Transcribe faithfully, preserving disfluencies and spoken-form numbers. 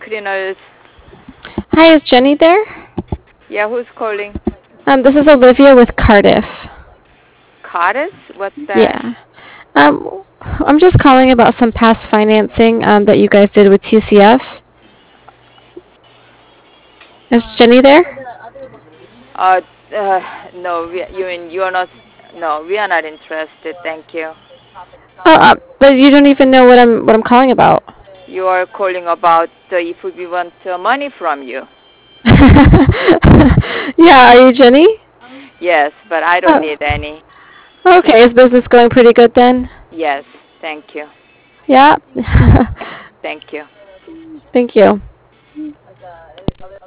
Cleaners. Hi, is Jenny there? Yeah, who's calling? Um, this is Olivia with Cardiff. Carter? What's that? Yeah. Um, I'm just calling about some past financing um, that you guys did with T C F. Is Jenny there? Uh, uh no, we, you mean you're not, no, we are not interested, thank you. Oh, uh, but you don't even know what I'm what I'm calling about. You are calling about uh, if we want uh, money from you. Yeah, are you Jenny? Yes, but I don't Oh, need any. okay. Is business going pretty good then? Yes, thank you. Yeah. Thank you. Thank you.